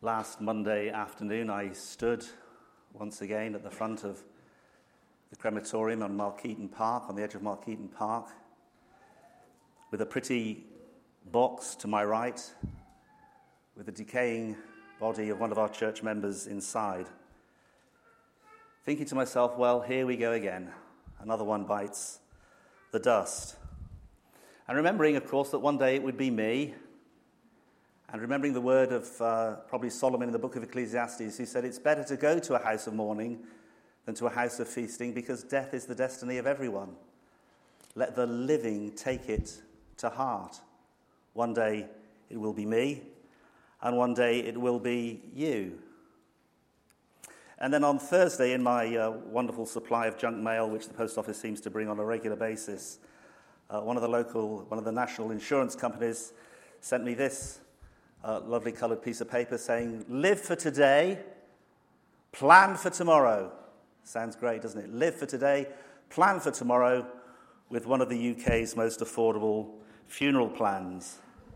Last Monday afternoon, I stood once again at the front of the crematorium on Markeaton Park, on the edge of Markeaton Park, with a pretty box to my right, with the decaying body of one of our church members inside. Thinking to myself, well, here we go again. Another one bites the dust. And remembering, of course, that one day it would be me, and remembering the word of probably Solomon in the book of Ecclesiastes, who said it's better to go to a house of mourning than to a house of feasting, because death is the destiny of everyone. Let the living take it to heart. One day it will be me, and one day it will be you. And then on Thursday, in my wonderful supply of junk mail, which the post office seems to bring on a regular basis, one of the national insurance companies sent me this lovely coloured piece of paper saying, "Live for today, plan for tomorrow." Sounds great, doesn't it? Live for today, plan for tomorrow, with one of the UK's most affordable funeral plans.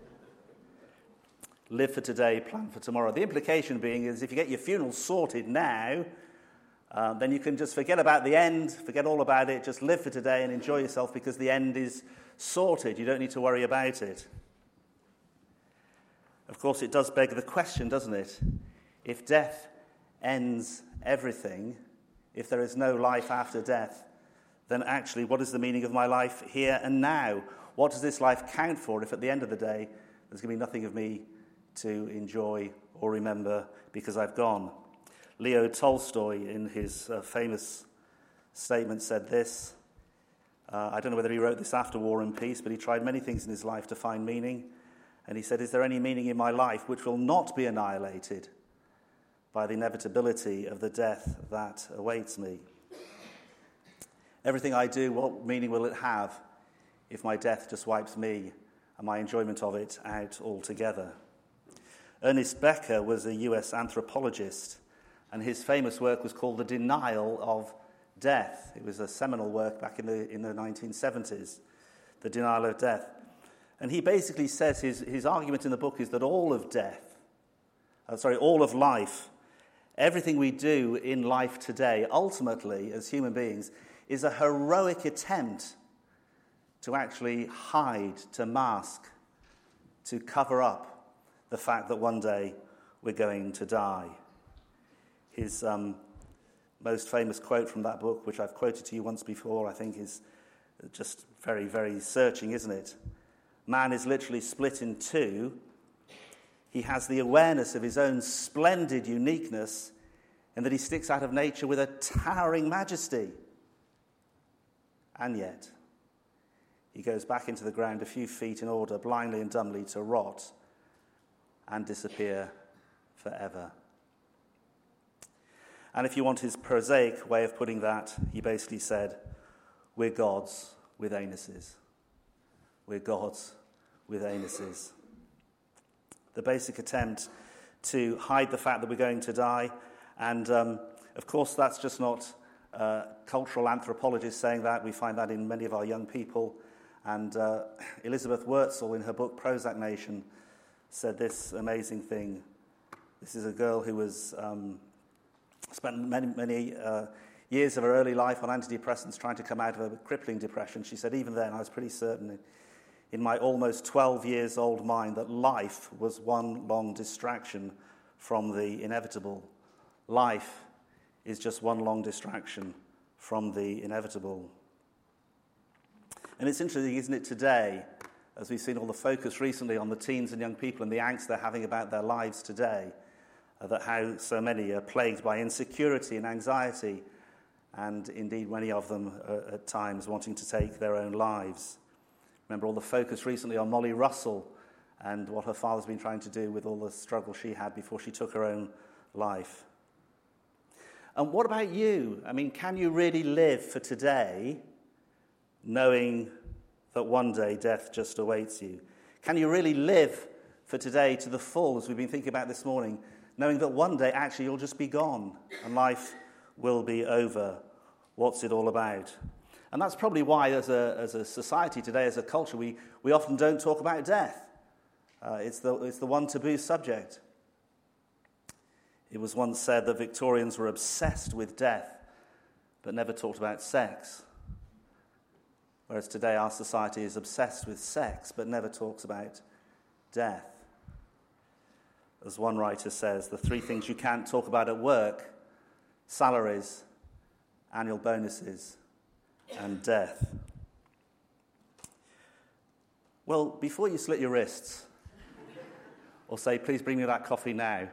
Live for today, plan for tomorrow. The implication being is if you get your funeral sorted now, then you can just forget about the end, forget all about it, just live for today and enjoy yourself because the end is sorted. You don't need to worry about it. Of course, it does beg the question, doesn't it? If death ends everything, if there is no life after death, then actually what is the meaning of my life here and now? What does this life count for if at the end of the day there's going to be nothing of me to enjoy or remember because I've gone? Leo Tolstoy, in his famous statement, said this. I don't know whether he wrote this after War and Peace, but he tried many things in his life to find meaning. And he said, "Is there any meaning in my life which will not be annihilated by the inevitability of the death that awaits me? Everything I do, what meaning will it have if my death just wipes me and my enjoyment of it out altogether?" Ernest Becker was a US anthropologist, and his famous work was called The Denial of Death. It was a seminal work back in the 1970s, The Denial of Death. And he basically says his argument in the book is that all of life, everything we do in life today, ultimately, as human beings, is a heroic attempt to actually hide, to mask, to cover up the fact that one day we're going to die. His most famous quote from that book, which I've quoted to you once before, I think is just very, very searching, isn't it? Man is literally split in two. He has the awareness of his own splendid uniqueness in that he sticks out of nature with a towering majesty. And yet, he goes back into the ground a few feet in order, blindly and dumbly, to rot and disappear forever. And if you want his prosaic way of putting that, he basically said, we're gods with anuses. We're gods with anuses. The basic attempt to hide the fact that we're going to die. And, of course, that's just not cultural anthropologists saying that. We find that in many of our young people. And Elizabeth Wurtzel, in her book Prozac Nation, said this amazing thing. This is a girl who was spent many years of her early life on antidepressants trying to come out of a crippling depression. She said, even then, I was pretty certain in my almost 12 years old mind that life was one long distraction from the inevitable. Life is just one long distraction from the inevitable. And it's interesting, isn't it, today, as we've seen all the focus recently on the teens and young people and the angst they're having about their lives today, that how so many are plagued by insecurity and anxiety, and indeed many of them are at times wanting to take their own lives. Remember all the focus recently on Molly Russell and what her father's been trying to do with all the struggle she had before she took her own life. And what about you? I mean, can you really live for today knowing that one day death just awaits you? Can you really live for today to the full, as we've been thinking about this morning, knowing that one day actually you'll just be gone and life will be over? What's it all about? And that's probably why, as a society today, as a culture, we often don't talk about death. It's the one taboo subject. It was once said that Victorians were obsessed with death, but never talked about sex. Whereas today our society is obsessed with sex, but never talks about death. As one writer says, the three things you can't talk about at work: salaries, annual bonuses, and death. Well, before you slit your wrists, or say, please bring me that coffee now,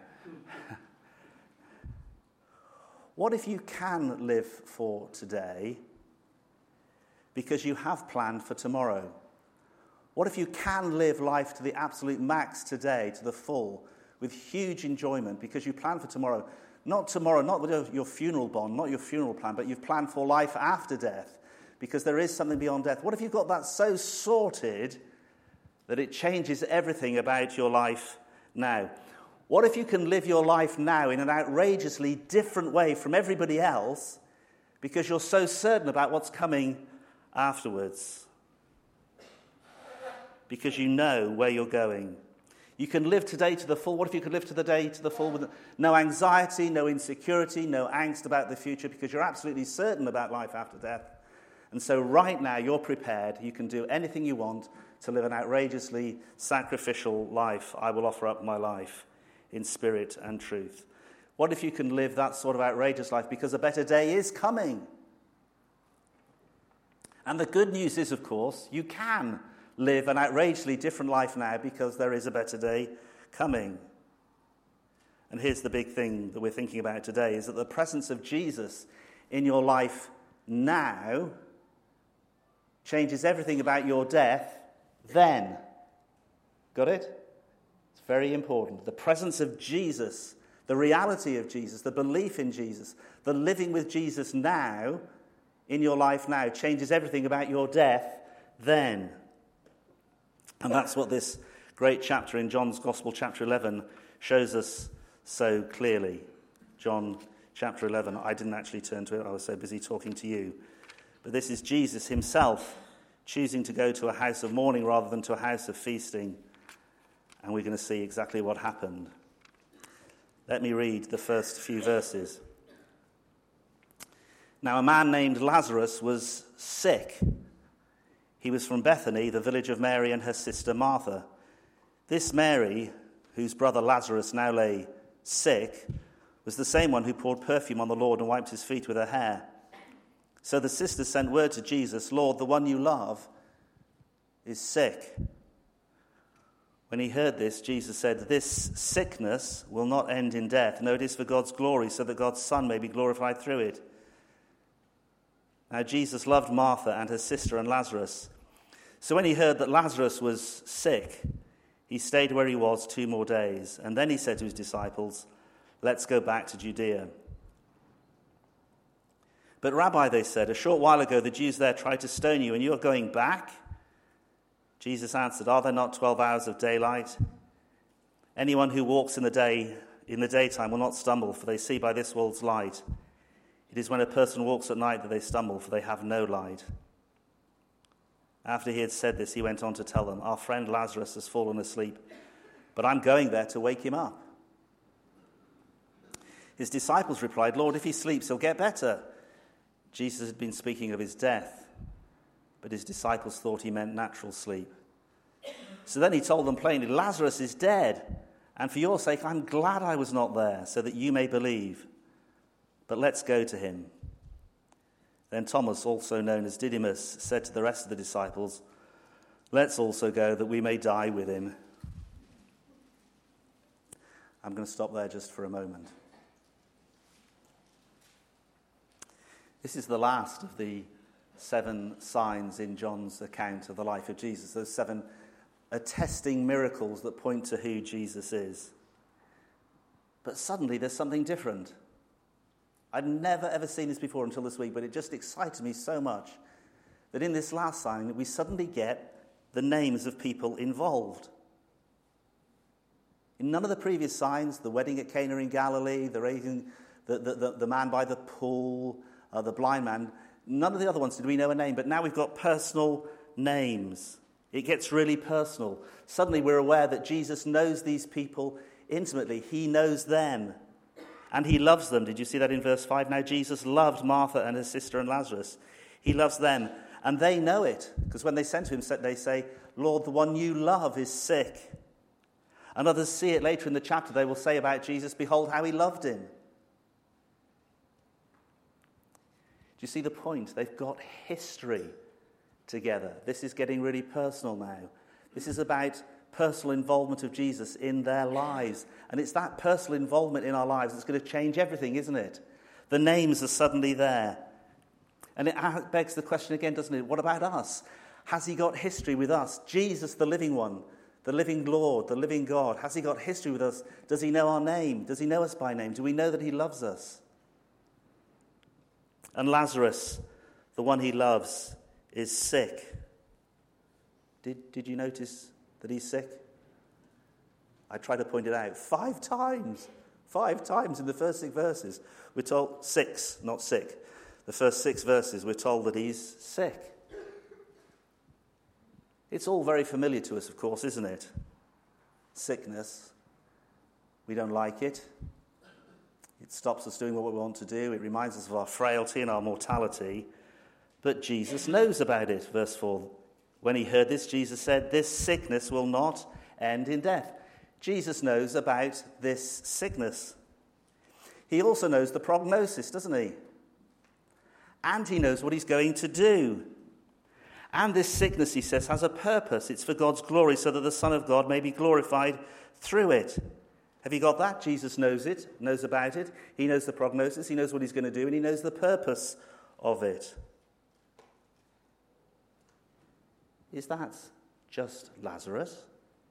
what if you can live for today because you have planned for tomorrow? What if you can live life to the absolute max today, to the full, with huge enjoyment because you plan for tomorrow? Not tomorrow, not with your funeral bond, not your funeral plan, but you've planned for life after death because there is something beyond death. What if you've got that so sorted that it changes everything about your life now? What if you can live your life now in an outrageously different way from everybody else because you're so certain about what's coming afterwards? Because you know where you're going. You can live today to the full. What if you could live today to the full with no anxiety, no insecurity, no angst about the future because you're absolutely certain about life after death? And so right now you're prepared. You can do anything you want to live an outrageously sacrificial life. I will offer up my life in spirit and truth. What if you can live that sort of outrageous life because a better day is coming? And the good news is, of course, you can live an outrageously different life now because there is a better day coming. And here's the big thing that we're thinking about today, is that the presence of Jesus in your life now changes everything about your death then. Got it? It's very important. The presence of Jesus, the reality of Jesus, the belief in Jesus, the living with Jesus now, in your life now, changes everything about your death then. And that's what this great chapter in John's Gospel, chapter 11, shows us so clearly. John chapter 11, I didn't actually turn to it, I was so busy talking to you. But this is Jesus himself choosing to go to a house of mourning rather than to a house of feasting. And we're going to see exactly what happened. Let me read the first few verses. Now a man named Lazarus was sick. He was from Bethany, the village of Mary and her sister Martha. This Mary, whose brother Lazarus now lay sick, was the same one who poured perfume on the Lord and wiped his feet with her hair. So the sisters sent word to Jesus, "Lord, the one you love is sick." When he heard this, Jesus said, "This sickness will not end in death. No, it is for God's glory, so that God's Son may be glorified through it." Now Jesus loved Martha and her sister and Lazarus. So when he heard that Lazarus was sick, he stayed where he was 2 more days. And then he said to his disciples, "Let's go back to Judea." "But Rabbi," they said, "a short while ago the Jews there tried to stone you, and you are going back?" Jesus answered, "Are there not 12 hours of daylight? Anyone who walks in the daytime will not stumble, for they see by this world's light. It is when a person walks at night that they stumble, for they have no light." After he had said this, he went on to tell them, "Our friend Lazarus has fallen asleep, but I'm going there to wake him up." His disciples replied, "Lord, if he sleeps, he'll get better." Jesus had been speaking of his death, but his disciples thought he meant natural sleep. So then he told them plainly, "Lazarus is dead, and for your sake I'm glad I was not there, so that you may believe. But let's go to him." Then Thomas, also known as Didymus, said to the rest of the disciples, "Let's also go, that we may die with him." I'm going to stop there just for a moment. This is the last of the 7 signs in John's account of the life of Jesus, those 7 attesting miracles that point to who Jesus is. But suddenly there's something different. I'd never ever seen this before until this week, but it just excited me so much that in this last sign we suddenly get the names of people involved. In none of the previous signs, the wedding at Cana in Galilee, the raising, the man by the pool, the blind man, none of the other ones did we know a name, but now we've got personal names. It gets really personal. Suddenly we're aware that Jesus knows these people intimately. He knows them. And he loves them. Did you see that in verse 5? Now Jesus loved Martha and her sister and Lazarus. He loves them. And they know it. Because when they sent to him, they say, Lord, the one you love is sick. And others see it later in the chapter. They will say about Jesus, behold how he loved him. Do you see the point? They've got history together. This is getting really personal now. This is about personal involvement of Jesus in their lives. And it's that personal involvement in our lives that's going to change everything, isn't it? The names are suddenly there. And it begs the question again, doesn't it? What about us? Has he got history with us? Jesus, the living one, the living Lord, the living God. Has he got history with us? Does he know our name? Does he know us by name? Do we know that he loves us? And Lazarus, the one he loves, is sick. Did you notice that he's sick? I tried to point it out 5 times. 5 times in the first 6 verses. We're told, 6, not sick. The first 6 verses, we're told that he's sick. It's all very familiar to us, of course, isn't it? Sickness. We don't like it. It stops us doing what we want to do. It reminds us of our frailty and our mortality. But Jesus knows about it. Verse 4. When he heard this, Jesus said, this sickness will not end in death. Jesus knows about this sickness. He also knows the prognosis, doesn't he? And he knows what he's going to do. And this sickness, he says, has a purpose. It's for God's glory, so that the Son of God may be glorified through it. Have you got that? Jesus knows it, knows about it. He knows the prognosis, he knows what he's going to do, and he knows the purpose of it. Is that just Lazarus?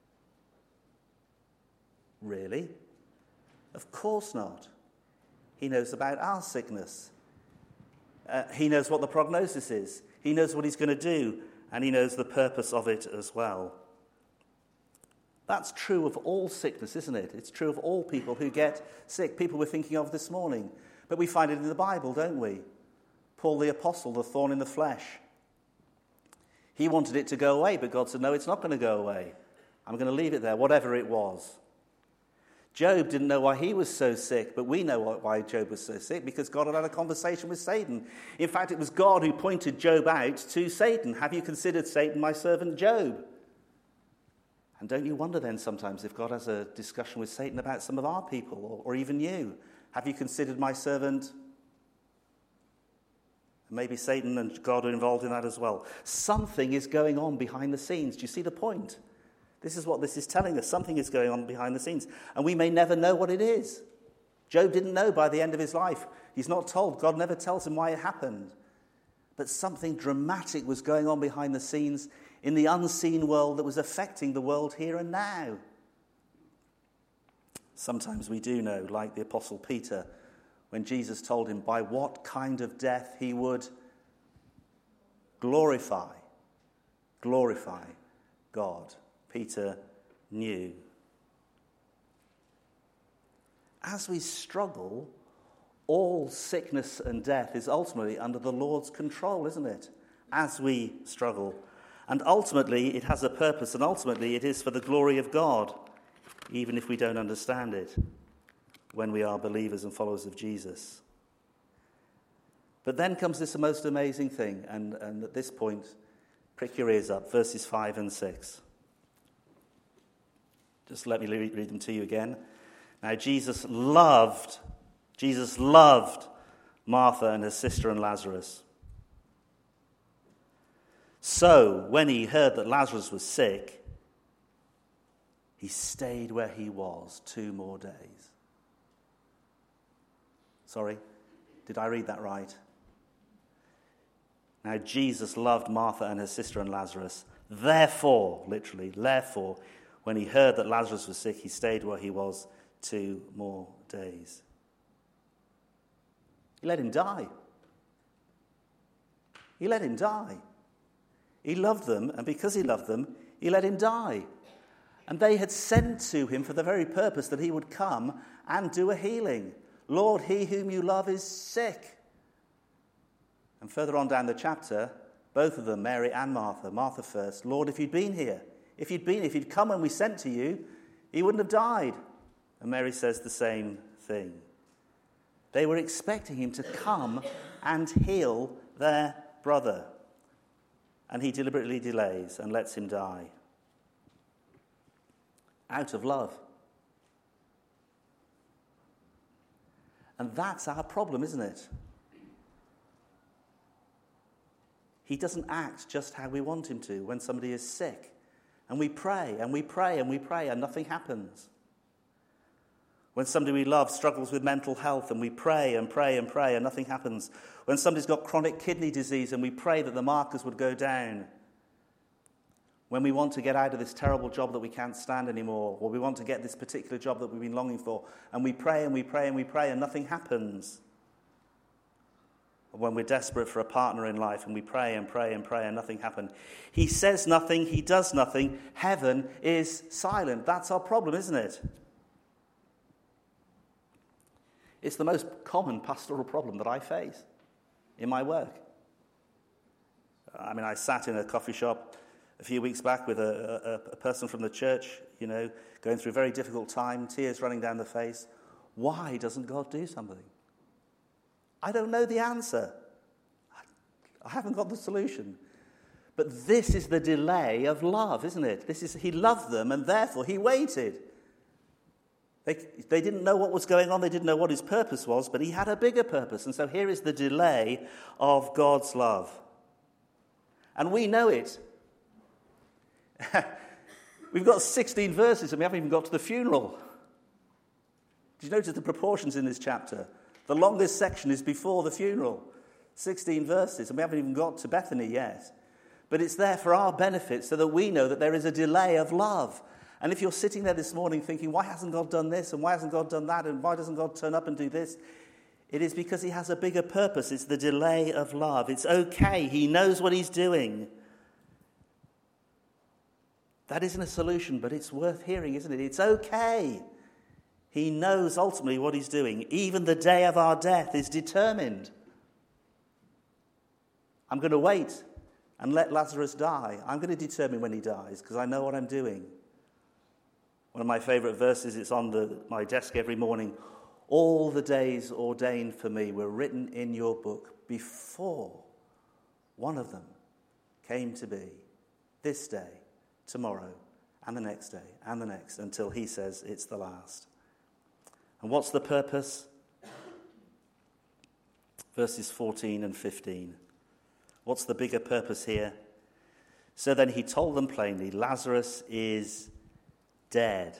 Really? Of course not. He knows about our sickness. He knows what the prognosis is. He knows what he's going to do, and he knows the purpose of it as well. That's true of all sickness, isn't it? It's true of all people who get sick, people we're thinking of this morning. But we find it in the Bible, don't we? Paul the Apostle, the thorn in the flesh. He wanted it to go away, but God said, no, it's not going to go away. I'm going to leave it there, whatever it was. Job didn't know why he was so sick, but we know why Job was so sick, because God had had a conversation with Satan. In fact, it was God who pointed Job out to Satan. Have you considered Satan my servant Job? And don't you wonder then sometimes if God has a discussion with Satan about some of our people, or even you? Have you considered my servant? Maybe Satan and God are involved in that as well. Something is going on behind the scenes. Do you see the point? This is what this is telling us. Something is going on behind the scenes. And we may never know what it is. Job didn't know by the end of his life. He's not told. God never tells him why it happened. But something dramatic was going on behind the scenes in the unseen world that was affecting the world here and now. Sometimes we do know, like the Apostle Peter, when Jesus told him by what kind of death he would glorify God. Peter knew. As we struggle, all sickness and death is ultimately under the Lord's control, isn't it? As we struggle. And ultimately, it has a purpose, and ultimately, it is for the glory of God, even if we don't understand it, when we are believers and followers of Jesus. But then comes this most amazing thing, and at this point, prick your ears up, verses 5 and 6. Just let me read them to you again. Now, Jesus loved Martha and her sister and Lazarus. So, when he heard that Lazarus was sick, he stayed where he was 2 more days. Sorry, did I read that right? Now, Jesus loved Martha and her sister and Lazarus. Therefore, literally, when he heard that Lazarus was sick, he stayed where he was 2 more days. He let him die. He let him die. He loved them, and because he loved them, he let him die. And they had sent to him for the very purpose that he would come and do a healing. Lord, he whom you love is sick. And further on down the chapter, both of them, Mary and Martha first, Lord, if you'd been here, if you'd come when we sent to you, he wouldn't have died. And Mary says the same thing. They were expecting him to come and heal their brother. And he deliberately delays and lets him die. Out of love. And that's our problem, isn't it? He doesn't act just how we want him to when somebody is sick. And we pray and we pray and we pray and nothing happens. When somebody we love struggles with mental health and we pray and pray and pray and nothing happens. When somebody's got chronic kidney disease and we pray that the markers would go down. When we want to get out of this terrible job that we can't stand anymore, or we want to get this particular job that we've been longing for, and we pray and we pray and we pray and nothing happens. When we're desperate for a partner in life and we pray and pray and pray and nothing happens. He says nothing, he does nothing, heaven is silent. That's our problem, isn't it? It's the most common pastoral problem that I face in my work. I sat in a coffee shop a few weeks back with a person from the church, going through a very difficult time, tears running down the face. Why doesn't God do something? I don't know the answer. I haven't got the solution. But this is the delay of love, isn't it? He loved them and therefore he waited. They didn't know what was going on. They didn't know what his purpose was, but he had a bigger purpose. And so here is the delay of God's love. And we know it. We've got 16 verses and we haven't even got to the funeral. Did you notice the proportions in this chapter? The longest section is before the funeral. 16 verses, and we haven't even got to Bethany yet. But it's there for our benefit so that we know that there is a delay of love. And if you're sitting there this morning thinking, why hasn't God done this, and why hasn't God done that, and why doesn't God turn up and do this? It is because he has a bigger purpose. It's the delay of love. It's okay. He knows what he's doing. That isn't a solution, but it's worth hearing, isn't it? It's okay. He knows ultimately what he's doing. Even the day of our death is determined. I'm going to wait and let Lazarus die. I'm going to determine when he dies because I know what I'm doing. One of my favourite verses, it's on my desk every morning. All the days ordained for me were written in your book before one of them came to be. This day, tomorrow, and the next day, and the next, until he says it's the last. And what's the purpose? Verses 14 and 15. What's the bigger purpose here? So then he told them plainly, Lazarus is dead.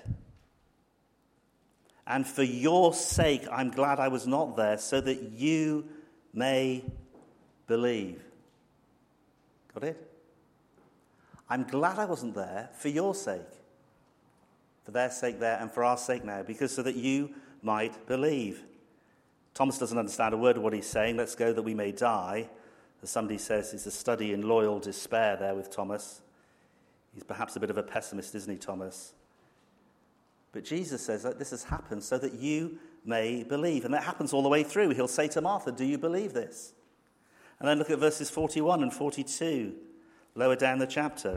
And for your sake, I'm glad I was not there, so that you may believe. Got it? I'm glad I wasn't there for your sake. For their sake there and for our sake now, because so that you might believe. Thomas doesn't understand a word of what he's saying. Let's go that we may die. As somebody says, it's a study in loyal despair there with Thomas. He's perhaps a bit of a pessimist, isn't he, Thomas? But Jesus says that this has happened so that you may believe. And that happens all the way through. He'll say to Martha, do you believe this? And then look at verses 41 and 42, lower down the chapter.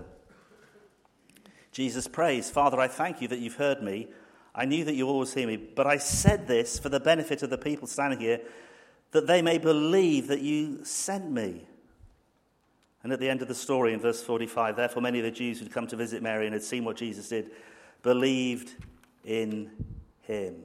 Jesus prays, Father, I thank you that you've heard me. I knew that you always hear me, but I said this for the benefit of the people standing here, that they may believe that you sent me. And at the end of the story in verse 45, therefore many of the Jews who'd come to visit Mary and had seen what Jesus did, believed in him.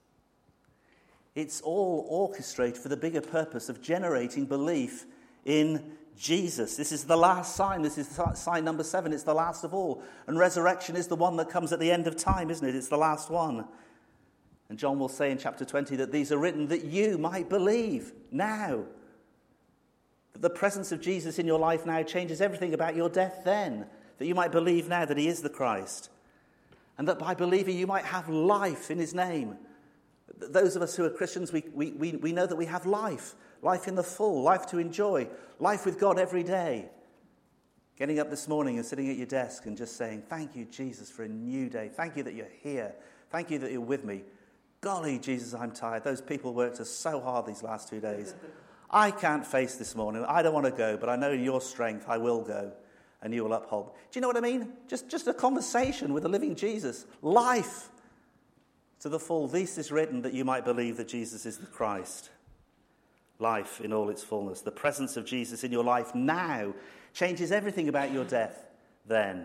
It's all orchestrated for the bigger purpose of generating belief in Jesus. This is the last sign. This is sign number 7. It's the last of all. And resurrection is the one that comes at the end of time, isn't it? It's the last one. And John will say in chapter 20 that these are written that you might believe now. That the presence of Jesus in your life now changes everything about your death then. That you might believe now that he is the Christ. And that by believing you might have life in his name. Those of us who are Christians, we know that we have life. Life in the full, life to enjoy, life with God every day. Getting up this morning and sitting at your desk and just saying, thank you, Jesus, for a new day. Thank you that you're here. Thank you that you're with me. Golly, Jesus, I'm tired. Those people worked us so hard these last 2 days. I can't face this morning. I don't want to go, but I know in your strength I will go and you will uphold. Do you know what I mean? Just a conversation with the living Jesus. Life. to the full. This is written that you might believe that Jesus is the Christ. Life in all its fullness. The presence of Jesus in your life now changes everything about your death then.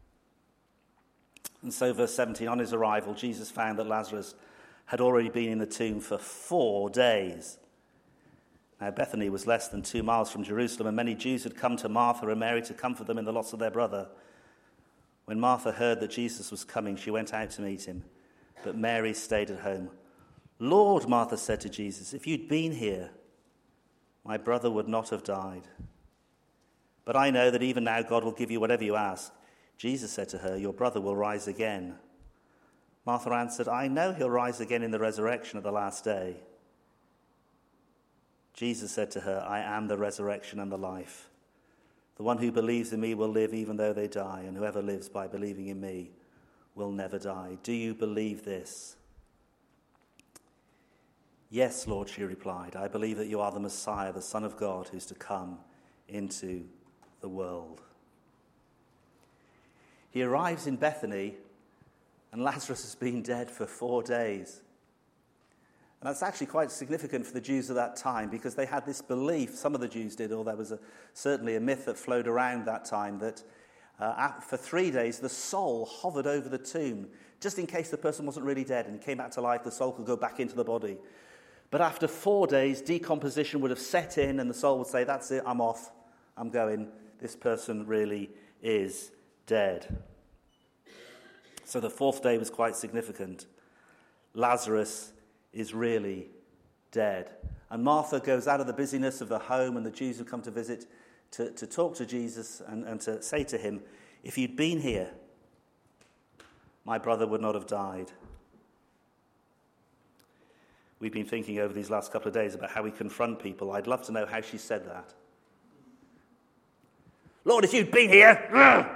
And so verse 17, on his arrival, Jesus found that Lazarus had already been in the tomb for 4 days. Now Bethany was less than 2 miles from Jerusalem, and many Jews had come to Martha and Mary to comfort them in the loss of their brother. When Martha heard that Jesus was coming, she went out to meet him, but Mary stayed at home. Lord, Martha said to Jesus, if you'd been here, my brother would not have died. But I know that even now God will give you whatever you ask. Jesus said to her, your brother will rise again. Martha answered, I know he'll rise again in the resurrection at the last day. Jesus said to her, I am the resurrection and the life. The one who believes in me will live even though they die, and whoever lives by believing in me will never die. Do you believe this? Yes, Lord, she replied. I believe that you are the Messiah, the Son of God, who's to come into the world. He arrives in Bethany, and Lazarus has been dead for 4 days. And that's actually quite significant for the Jews of that time, because they had this belief, some of the Jews did, or there was certainly a myth that flowed around that time, that for 3 days the soul hovered over the tomb, just in case the person wasn't really dead and came back to life, the soul could go back into the body. But after 4 days, decomposition would have set in, and the soul would say, that's it, I'm off, I'm going, this person really is dead. So the 4th day was quite significant. Lazarus is really dead. And Martha goes out of the busyness of the home and the Jews who come to visit to talk to Jesus and to say to him, if you'd been here, my brother would not have died. We've been thinking over these last couple of days about how we confront people. I'd love to know how she said that. Lord, if you'd been here!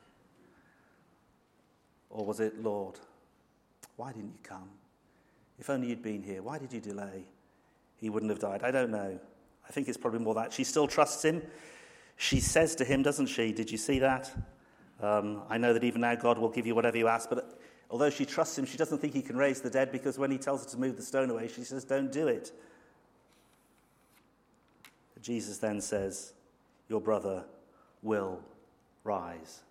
Or was it, Lord, why didn't you come? If only you'd been here. Why did you delay? He wouldn't have died. I don't know. I think it's probably more that. She still trusts him. She says to him, doesn't she? Did you see that? I know that even now God will give you whatever you ask. But although she trusts him, she doesn't think he can raise the dead, because when he tells her to move the stone away, she says, don't do it. Jesus then says, your brother will rise.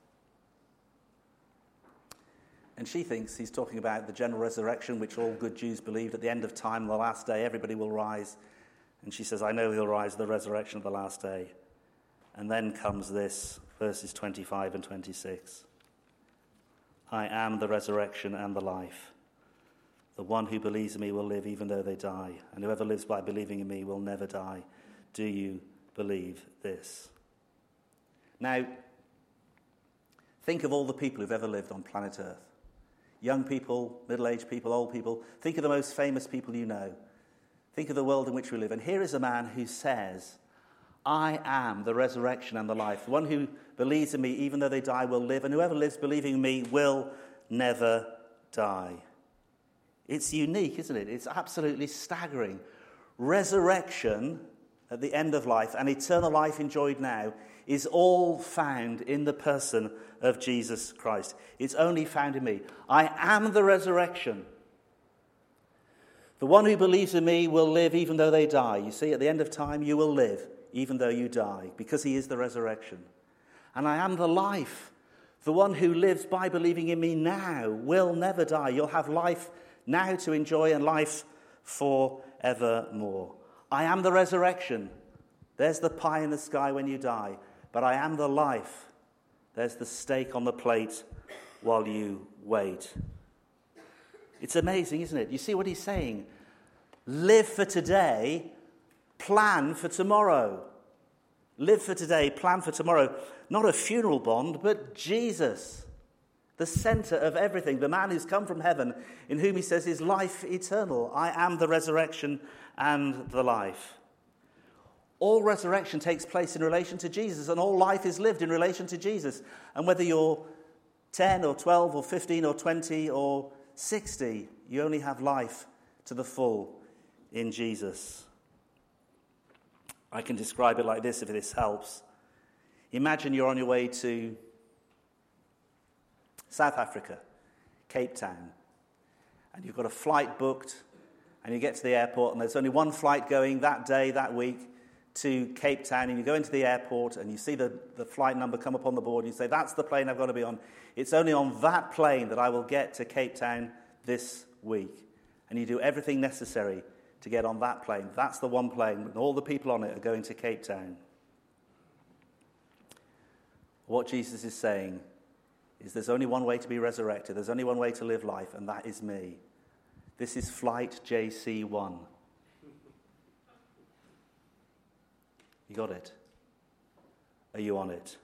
And she thinks he's talking about the general resurrection, which all good Jews believed at the end of time, the last day, everybody will rise. And she says, I know he'll rise, the resurrection of the last day. And then comes this, verses 25 and 26. I am the resurrection and the life. The one who believes in me will live even though they die, and whoever lives by believing in me will never die. Do you believe this? Now, think of all the people who've ever lived on planet Earth. Young people, middle-aged people, old people. Think of the most famous people you know. Think of the world in which we live. And here is a man who says, I am the resurrection and the life. The one who believes in me, even though they die, will live. And whoever lives believing in me will never die. It's unique, isn't it? It's absolutely staggering. Resurrection at the end of life and eternal life enjoyed now is all found in the person of Jesus Christ. It's only found in me. I am the resurrection. The one who believes in me will live even though they die. You see, at the end of time, you will live even though you die, because he is the resurrection. And I am the life. The one who lives by believing in me now will never die. You'll have life now to enjoy and life forevermore. I am the resurrection. There's the pie in the sky when you die. But I am the life. There's the steak on the plate while you wait. It's amazing, isn't it? You see what he's saying? Live for today, plan for tomorrow. Live for today, plan for tomorrow. Not a funeral bond, but Jesus, the center of everything, the man who's come from heaven, in whom he says is life eternal. I am the resurrection and the life. All resurrection takes place in relation to Jesus, and all life is lived in relation to Jesus. And whether you're 10 or 12 or 15 or 20 or 60, you only have life to the full in Jesus. I can describe it like this if this helps. Imagine you're on your way to South Africa, Cape Town, and you've got a flight booked, and you get to the airport, and there's only one flight going that day, that week, to Cape Town, and you go into the airport, and you see the flight number come up on the board, and you say, that's the plane I've got to be on. It's only on that plane that I will get to Cape Town this week. And you do everything necessary to get on that plane. That's the one plane, and all the people on it are going to Cape Town. What Jesus is saying is there's only one way to be resurrected. There's only one way to live life, and that is me. This is flight JC1. You got it? Are you on it?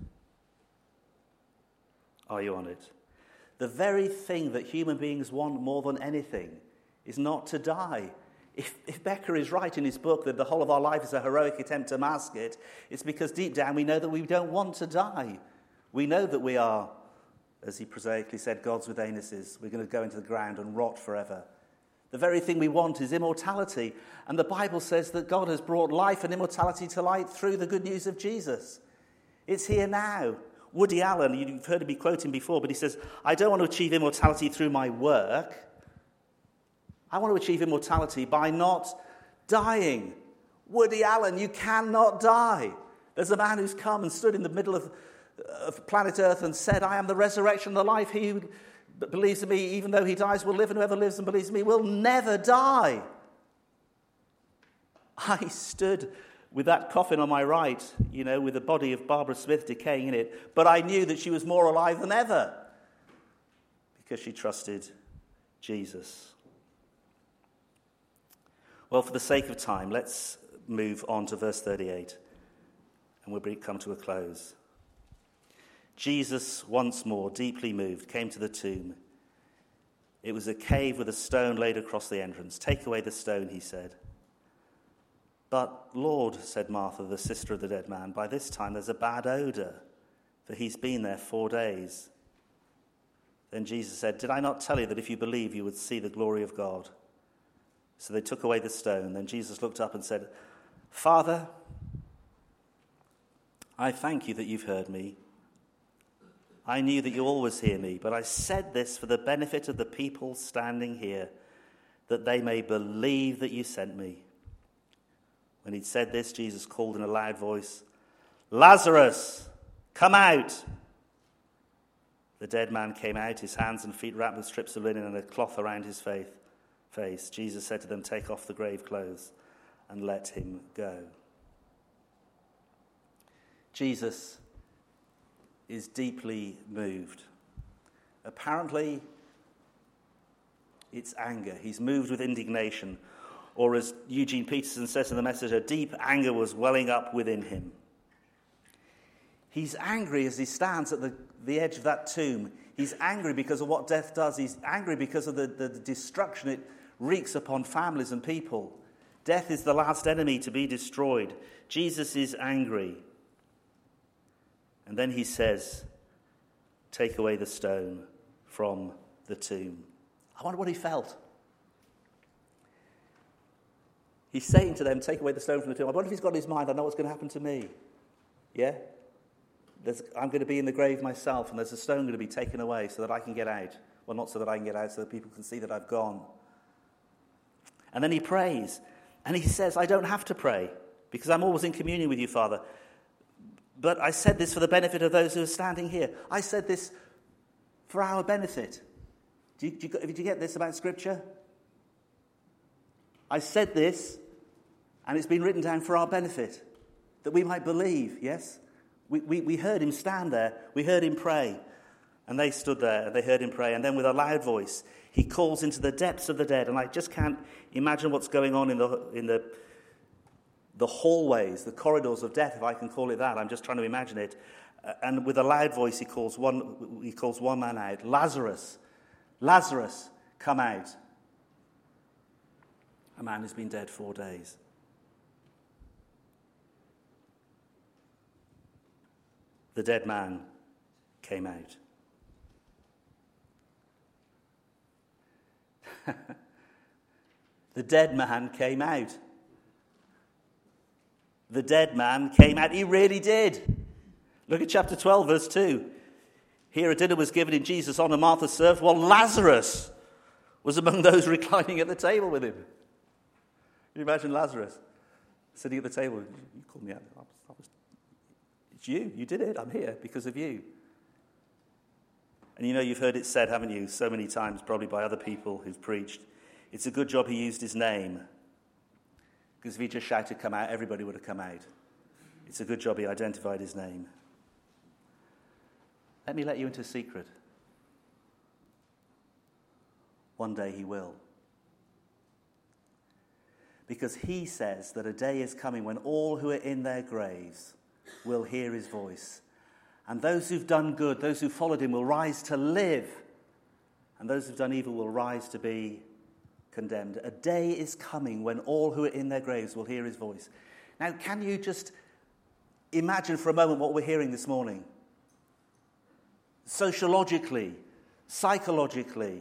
Are you on it? The very thing that human beings want more than anything is not to die. If Becker is right in his book that the whole of our life is a heroic attempt to mask it, it's because deep down we know that we don't want to die. We know that we are, as he prosaically said, gods with anuses. We're going to go into the ground and rot forever. The very thing we want is immortality. And the Bible says that God has brought life and immortality to light through the good news of Jesus. It's here now. Woody Allen, you've heard me quote him before, but he says, I don't want to achieve immortality through my work. I want to achieve immortality by not dying. Woody Allen, you cannot die. There's a man who's come and stood in the middle of planet Earth and said, I am the resurrection and the life. He who believes in me, even though he dies, will live, and whoever lives and believes in me will never die. I stood with that coffin on my right, with the body of Barbara Smith decaying in it, but I knew that she was more alive than ever because she trusted Jesus. Well, for the sake of time, let's move on to verse 38, and we'll come to a close. Jesus, once more, deeply moved, came to the tomb. It was a cave with a stone laid across the entrance. Take away the stone, he said. But, Lord, said Martha, the sister of the dead man, by this time there's a bad odor, for he's been there 4 days. Then Jesus said, did I not tell you that if you believe, you would see the glory of God? So they took away the stone. Then Jesus looked up and said, Father, I thank you that you've heard me. I knew that you always hear me, but I said this for the benefit of the people standing here, that they may believe that you sent me. When he'd said this, Jesus called in a loud voice, Lazarus, come out! The dead man came out, his hands and feet wrapped with strips of linen and a cloth around his face. Jesus said to them, take off the grave clothes and let him go. Jesus is deeply moved. Apparently, it's anger. He's moved with indignation. Or as Eugene Peterson says in the Message, a deep anger was welling up within him. He's angry as he stands at the edge of that tomb. He's angry because of what death does. He's angry because of the destruction it wreaks upon families and people. Death is the last enemy to be destroyed. Jesus is angry. And then he says, take away the stone from the tomb. I wonder what he felt. He's saying to them, take away the stone from the tomb. I wonder if he's got in his mind, I know what's going to happen to me. Yeah? I'm going to be in the grave myself, and there's a stone going to be taken away so that I can get out. Well, not so that I can get out, so that people can see that I've gone. And then he prays, and he says, I don't have to pray, because I'm always in communion with you, Father. But I said this for the benefit of those who are standing here. I said this for our benefit. Do you get this about Scripture? I said this, and it's been written down for our benefit, that we might believe, yes? We heard him stand there. We heard him pray. And they stood there, and they heard him pray. And then with a loud voice, he calls into the depths of the dead. And I just can't imagine what's going on in the hallways, the corridors of death, if I can call it that. I'm just trying to imagine it. And with a loud voice, he calls one man out, Lazarus, Lazarus, come out. A man who's been dead 4 days. The dead man came out. The dead man came out. The dead man came out. He really did. Look at chapter 12, verse 2. Here a dinner was given in Jesus' honor. Martha served, while Lazarus was among those reclining at the table with him. Can you imagine Lazarus sitting at the table? You called me out. It's you. You did it. I'm here because of you. And you've heard it said, haven't you, so many times, probably by other people who've preached, it's a good job he used his name. Because if he just shouted, come out, everybody would have come out. It's a good job he identified his name. Let me let you into a secret. One day he will. Because he says that a day is coming when all who are in their graves will hear his voice. And those who've done good, those who followed him, will rise to live. And those who've done evil will rise to be condemned. A day is coming when all who are in their graves will hear his voice. Now, can you just imagine for a moment what we're hearing this morning? Sociologically, psychologically,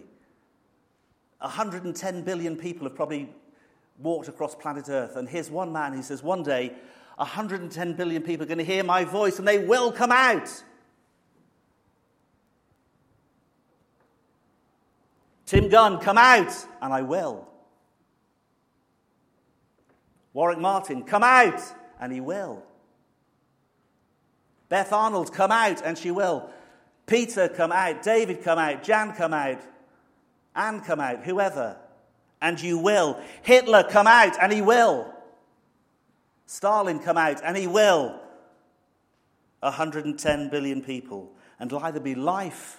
110 billion people have probably walked across planet Earth. And here's one man who says, one day, 110 billion people are going to hear my voice and they will come out. Tim Gunn, come out, and I will. Warwick Martin, come out, and he will. Beth Arnold, come out, and she will. Peter, come out. David, come out. Jan, come out. Anne, come out. Whoever. And you will. Hitler, come out, and he will. Stalin, come out, and he will. 110 billion people. And it'll either be life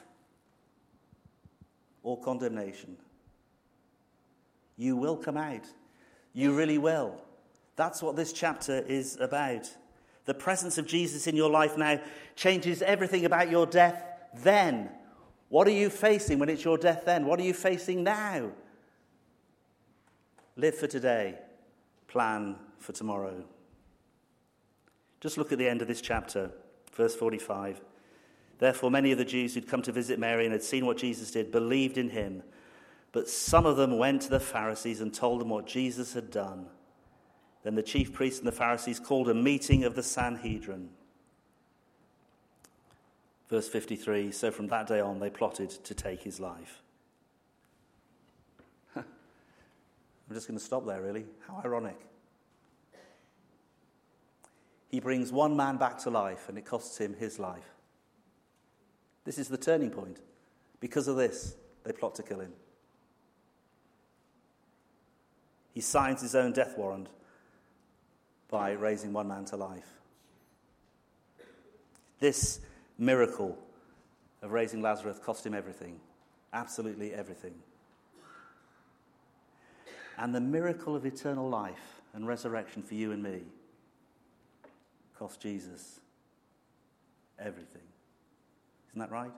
or condemnation. You will come out. You really will. That's what this chapter is about. The presence of Jesus in your life now changes everything about your death then. What are you facing when it's your death then? What are you facing now? Live for today. Plan for tomorrow. Just look at the end of this chapter, verse 45. Therefore, many of the Jews who'd come to visit Mary and had seen what Jesus did believed in him. But some of them went to the Pharisees and told them what Jesus had done. Then the chief priests and the Pharisees called a meeting of the Sanhedrin. Verse 53, so from that day on they plotted to take his life. I'm just going to stop there, really. How ironic. He brings one man back to life and it costs him his life. This is the turning point. Because of this, they plot to kill him. He signs his own death warrant by raising one man to life. This miracle of raising Lazarus cost him everything. Absolutely everything. And the miracle of eternal life and resurrection for you and me cost Jesus everything. Isn't that right?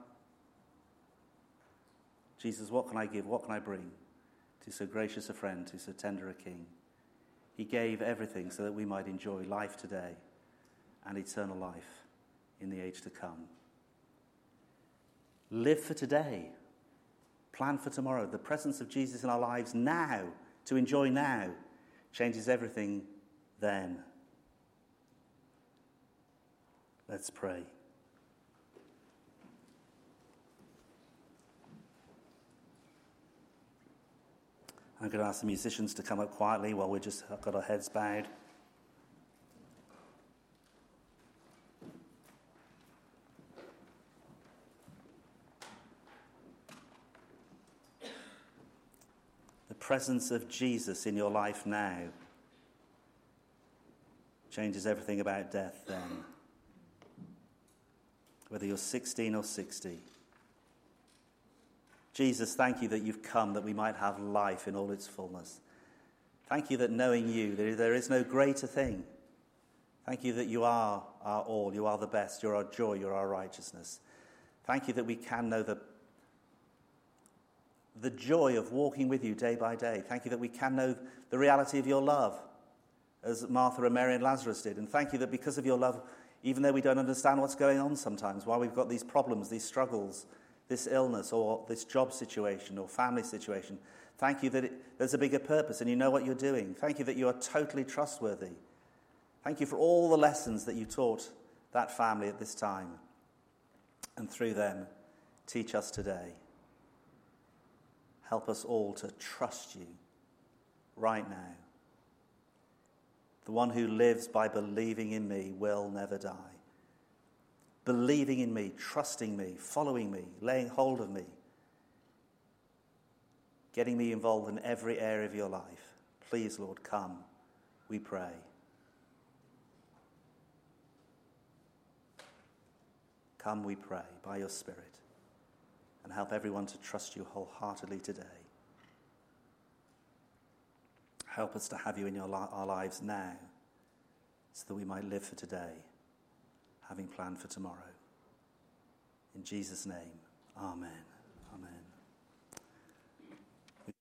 Jesus, what can I give? What can I bring to so gracious a friend, to so tender a king? He gave everything so that we might enjoy life today and eternal life in the age to come. Live for today. Plan for tomorrow. The presence of Jesus in our lives now, to enjoy now, changes everything then. Let's pray. I'm going to ask the musicians to come up quietly while we've just got our heads bowed. The presence of Jesus in your life now changes everything about death then. Whether you're 16 or 60. Jesus, thank you that you've come that we might have life in all its fullness. Thank you that knowing you, there is no greater thing. Thank you that you are our all, you are the best, you're our joy, you're our righteousness. Thank you that we can know the joy of walking with you day by day. Thank you that we can know the reality of your love, as Martha and Mary and Lazarus did. And thank you that because of your love, even though we don't understand what's going on sometimes, why we've got these problems, these struggles, this illness or this job situation or family situation, thank you that there's a bigger purpose and you know what you're doing. Thank you that you are totally trustworthy. Thank you for all the lessons that you taught that family at this time. And through them, teach us today. Help us all to trust you right now. The one who lives by believing in me will never die. Believing in me, trusting me, following me, laying hold of me, getting me involved in every area of your life. Please, Lord, come, we pray. Come, we pray, by your Spirit, and help everyone to trust you wholeheartedly today. Help us to have you in our lives now, so that we might live for today, having planned for tomorrow. In Jesus' name, amen.